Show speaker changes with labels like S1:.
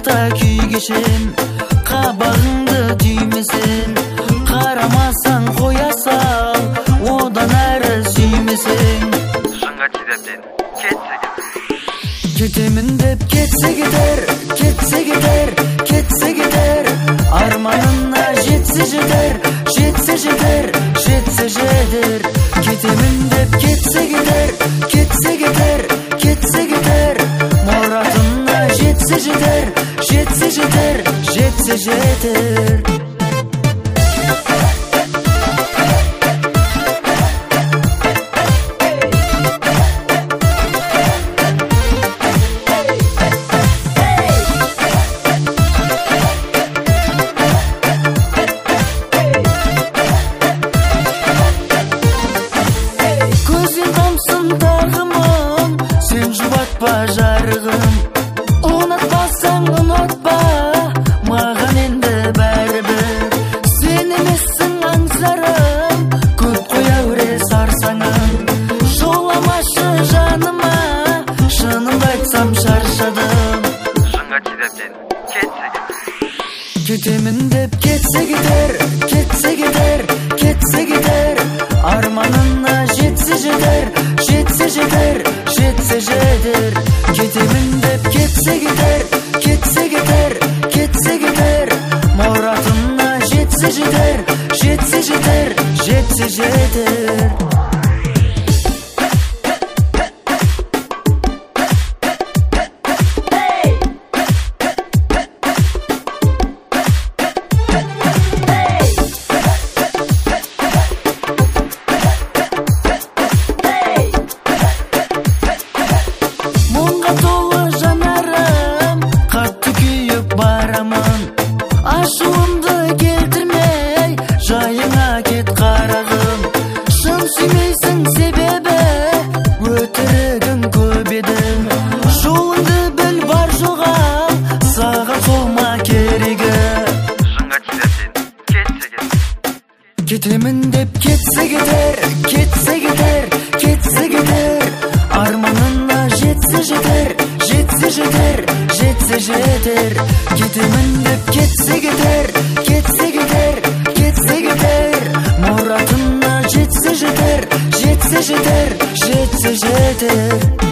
S1: Ошақта күйгешем, қабағыңды түймесін. Қарамасаң қоя сал, одан әрі сүймесең.
S2: Шыңға тидептен кетсе кетер.
S1: Кетемін деп кетсе кетер, кетсе кетер, кетсе кетер. Арманына жетсе жетер, жетсе жетер, жетсе жетер. Кетемін деп кетсе кетер, кетсе кетер, кетсе кетер. Мұратына жетсе жетер, жетсе жетер, жетсе жетер. Жарығым, ұнатпасаң ұнатпа, маған енді бәрібір. Сен емессің аңсарым, көп қояуре сарсаңым. Жоламашы жаныма, шынымды айтсам шаршадым.
S2: Шыңға тидептен кетсе кетер.
S1: Кетемін деп кетсе кетер, кетсе кетер, кетсе кетер. Арманына жетсе жетер, жетсе жетер, жетсе жетер. Кетемін деп кетсе кетер, кетсе кетер, кетсе кетер. Мұратына жетсе жетер, жетсе жетер, жетсе жетер. Ашуымды келтірмей, жайыңа кет қарағым. Шын сүймейсің себебі, өтірігің көп еді. Жолыңды біл бар жоғал, саған солма керегі.
S2: Шыңға тидептен кетсе кетер.
S1: Кетемін деп кетсе кетер, кетсе кетер, кетсе кетер. Арманына жетсе жетер, жетсе жетер, жетсе жетер. Кетемін деп кетсе кетер, кетсе кетер, кетсе кетер. Мұратына жетсе жетер, жетсе жетер, жетсе жетер.